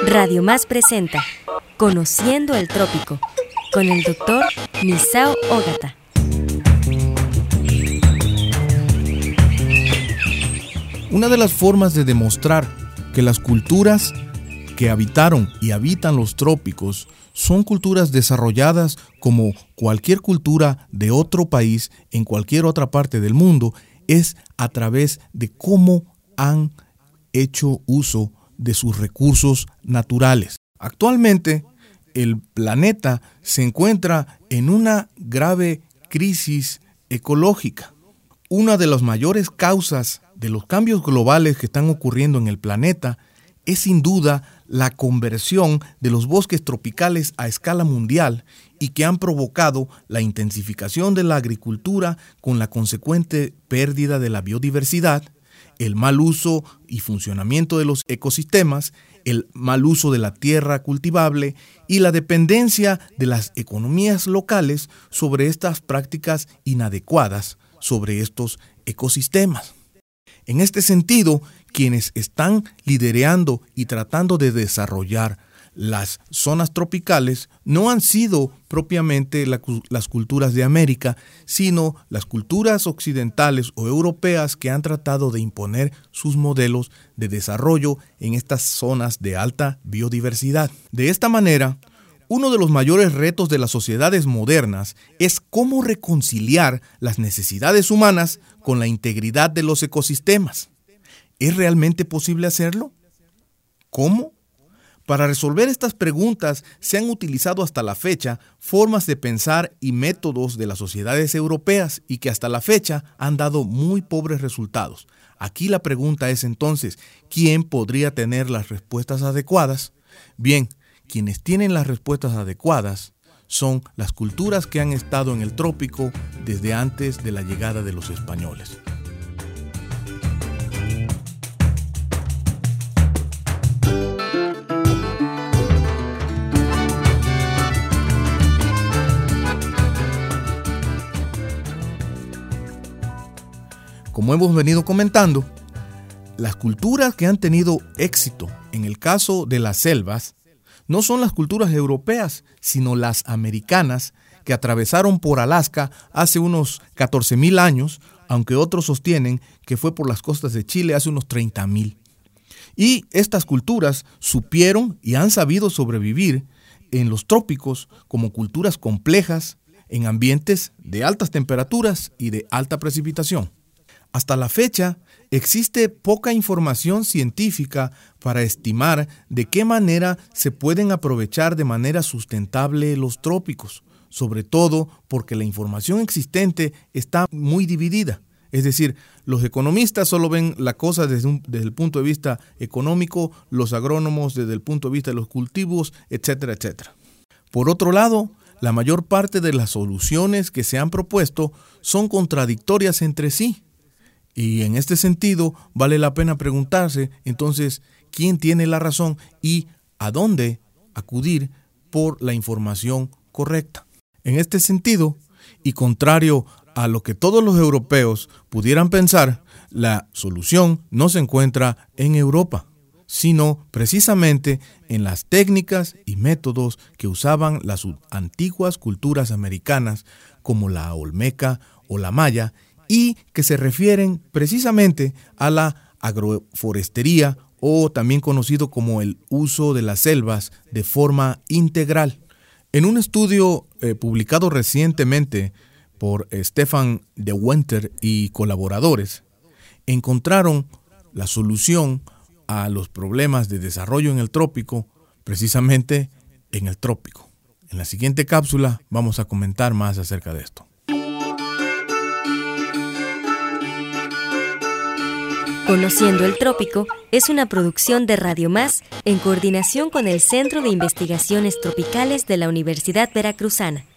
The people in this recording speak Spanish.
Radio Más presenta Conociendo el Trópico con el Dr. Misao Ogata. Una de las formas de demostrar que las culturas que habitaron y habitan los trópicos son culturas desarrolladas como cualquier cultura de otro país en cualquier otra parte del mundo es a través de cómo han hecho uso de sus recursos naturales. Actualmente, el planeta se encuentra en una grave crisis ecológica. Una de las mayores causas de los cambios globales que están ocurriendo en el planeta es sin duda la conversión de los bosques tropicales a escala mundial y que han provocado la intensificación de la agricultura con la consecuente pérdida de la biodiversidad, el mal uso y funcionamiento de los ecosistemas, el mal uso de la tierra cultivable y la dependencia de las economías locales sobre estas prácticas inadecuadas sobre estos ecosistemas. En este sentido, quienes están liderando y tratando de desarrollar las zonas tropicales no han sido propiamente las culturas de América, sino las culturas occidentales o europeas que han tratado de imponer sus modelos de desarrollo en estas zonas de alta biodiversidad. De esta manera, uno de los mayores retos de las sociedades modernas es cómo reconciliar las necesidades humanas con la integridad de los ecosistemas. ¿Es realmente posible hacerlo? ¿Cómo? Para resolver estas preguntas se han utilizado hasta la fecha formas de pensar y métodos de las sociedades europeas y que hasta la fecha han dado muy pobres resultados. Aquí la pregunta es entonces, ¿quién podría tener las respuestas adecuadas? Bien, quienes tienen las respuestas adecuadas son las culturas que han estado en el trópico desde antes de la llegada de los españoles. Como hemos venido comentando, las culturas que han tenido éxito en el caso de las selvas no son las culturas europeas, sino las americanas que atravesaron por Alaska hace unos 14,000 años, aunque otros sostienen que fue por las costas de Chile hace unos 30,000. Y estas culturas supieron y han sabido sobrevivir en los trópicos como culturas complejas en ambientes de altas temperaturas y de alta precipitación. Hasta la fecha, existe poca información científica para estimar de qué manera se pueden aprovechar de manera sustentable los trópicos, sobre todo porque la información existente está muy dividida. Es decir, los economistas solo ven la cosa desde el punto de vista económico, los agrónomos desde el punto de vista de los cultivos, etcétera, etcétera. Por otro lado, la mayor parte de las soluciones que se han propuesto son contradictorias entre sí. Y en este sentido, vale la pena preguntarse, entonces, ¿quién tiene la razón y a dónde acudir por la información correcta? En este sentido, y contrario a lo que todos los europeos pudieran pensar, la solución no se encuentra en Europa, sino precisamente en las técnicas y métodos que usaban las antiguas culturas americanas como la olmeca o la maya, y que se refieren precisamente a la agroforestería o también conocido como el uso de las selvas de forma integral. En un estudio publicado recientemente por Stefan de Winter y colaboradores, encontraron la solución a los problemas de desarrollo en el trópico precisamente en el trópico. En la siguiente cápsula vamos a comentar más acerca de esto. Conociendo el Trópico es una producción de Radio Más en coordinación con el Centro de Investigaciones Tropicales de la Universidad Veracruzana.